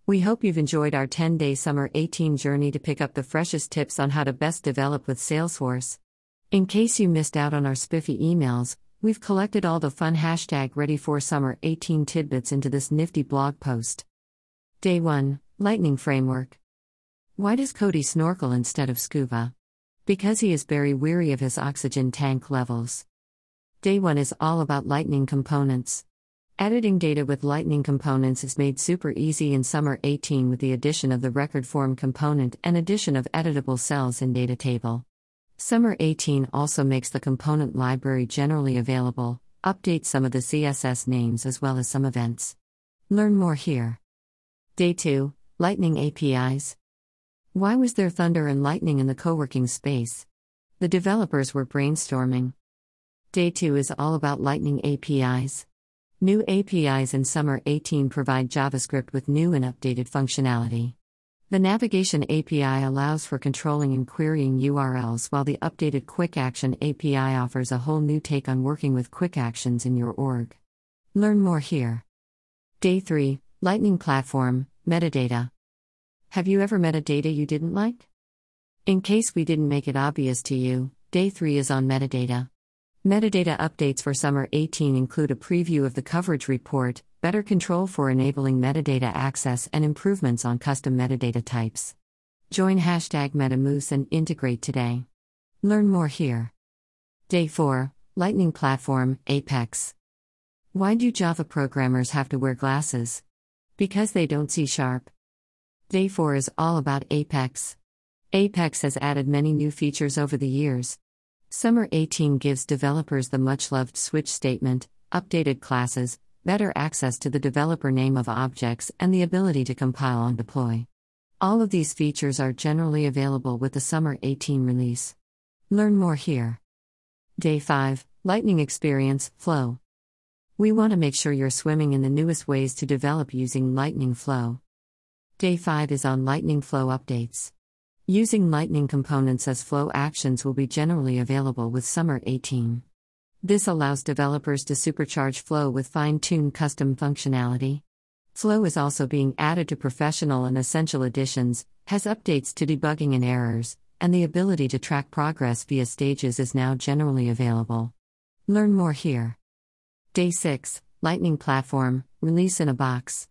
We hope you've enjoyed our 10-day Summer 18 journey to pick up the freshest tips on how to best develop with Salesforce. In case you missed out on our spiffy emails, we've collected all the fun #ready for Summer 18 tidbits into this nifty blog post. Day 1, Lightning Framework. Why does Cody snorkel instead of scuba? Because he is very weary of his oxygen tank levels. Day 1 is all about Lightning components. Editing data with Lightning components is made super easy in Summer 18 with the addition of the record form component and addition of editable cells in data table. Summer 18 also makes the component library generally available, updates some of the CSS names as well as some events. Learn more here. Day 2, Lightning APIs. Why was there thunder and lightning in the co-working space? The developers were brainstorming. Day 2 is all about Lightning APIs. New APIs in Summer 18 provide JavaScript with new and updated functionality. The Navigation API allows for controlling and querying URLs, while the updated Quick Action API offers a whole new take on working with quick actions in your org. Learn more here. Day 3, Lightning Platform, Metadata. Have you ever metadata you didn't like? In case we didn't make it obvious to you, Day 3 is on metadata. Metadata updates for Summer 18 include a preview of the coverage report, better control for enabling metadata access, and improvements on custom metadata types. Join #MetaMoose and integrate today. Learn more here. Day 4, Lightning Platform, Apex. Why do Java programmers have to wear glasses? Because they don't see sharp. Day 4 is all about Apex. Apex has added many new features over the years. Summer 18 gives developers the much-loved switch statement, updated classes, better access to the developer name of objects, and the ability to compile and deploy. All of these features are generally available with the Summer 18 release. Learn more here. Day 5, Lightning Experience, Flow. We want to make sure you're swimming in the newest ways to develop using Lightning Flow. Day 5 is on Lightning Flow updates. Using Lightning components as flow actions will be generally available with Summer 18. This allows developers to supercharge Flow with fine-tuned custom functionality. Flow is also being added to Professional and Essential editions, has updates to debugging and errors, and the ability to track progress via stages is now generally available. Learn more here. Day 6, Lightning Platform, Release in a Box.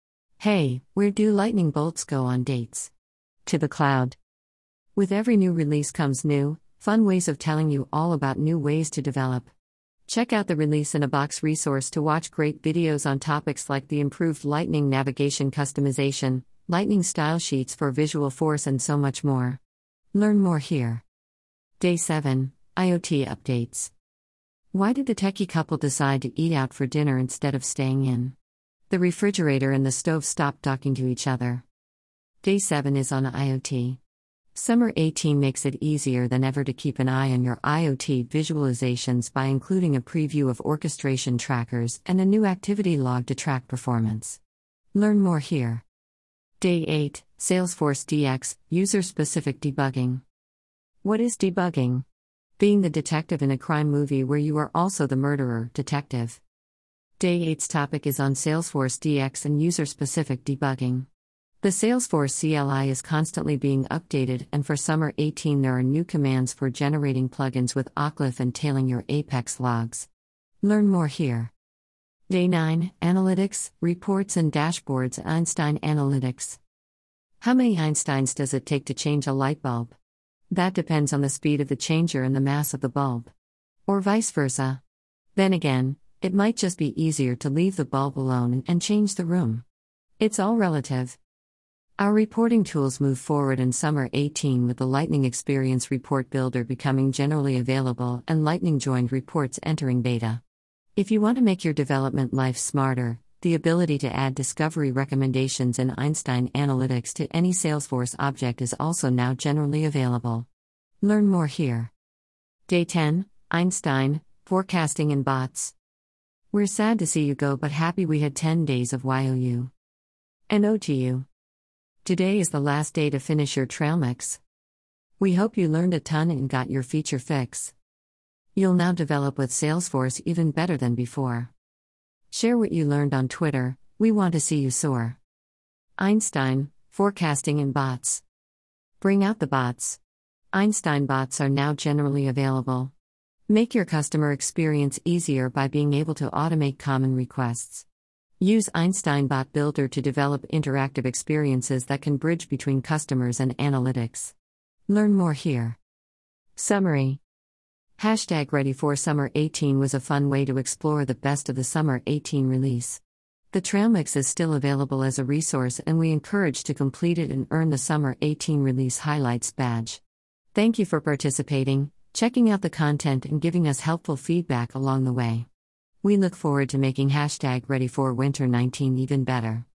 Hey, where do lightning bolts go on dates? To the cloud. With every new release comes new, fun ways of telling you all about new ways to develop. Check out the Release in a Box resource to watch great videos on topics like the improved Lightning navigation customization, Lightning style sheets for Visualforce, and so much more. Learn more here. Day 7, IoT Updates. Why did the techie couple decide to eat out for dinner instead of staying in? The refrigerator and the stove stopped talking to each other. Day 7 is on IoT. Summer 18 makes it easier than ever to keep an eye on your IoT visualizations by including a preview of orchestration trackers and a new activity log to track performance. Learn more here. Day 8, Salesforce DX, User-Specific Debugging. What is debugging? Being the detective in a crime movie where you are also the murderer, detective. Day 8's topic is on Salesforce DX and user-specific debugging. The Salesforce CLI is constantly being updated, and for Summer 18 there are new commands for generating plugins with Oclif and tailing your Apex logs. Learn more here. Day 9, Analytics, Reports and Dashboards, Einstein Analytics. How many Einsteins does it take to change a light bulb? That depends on the speed of the changer and the mass of the bulb. Or vice versa. Then again, it might just be easier to leave the bulb alone and change the room. It's all relative. Our reporting tools move forward in Summer 18 with the Lightning Experience Report Builder becoming generally available and Lightning Joined Reports entering beta. If you want to make your development life smarter, the ability to add discovery recommendations in Einstein Analytics to any Salesforce object is also now generally available. Learn more here. Day 10, Einstein, Forecasting and Bots. We're sad to see you go but happy we had 10 days of YOU. And O to you. Today is the last day to finish your trail mix. We hope you learned a ton and got your feature fix. You'll now develop with Salesforce even better than before. Share what you learned on Twitter, we want to see you soar. Einstein, Forecasting and Bots. Bring out the bots. Einstein bots are now generally available. Make your customer experience easier by being able to automate common requests. Use Einstein Bot Builder to develop interactive experiences that can bridge between customers and analytics. Learn more here. Summary. Hashtag Ready for Summer 18 was a fun way to explore the best of the Summer 18 release. The trail mix is still available as a resource, and we encourage to complete it and earn the Summer 18 Release Highlights badge. Thank you for participating, checking out the content, and giving us helpful feedback along the way. We look forward to making Hashtag Ready for Winter 19 even better.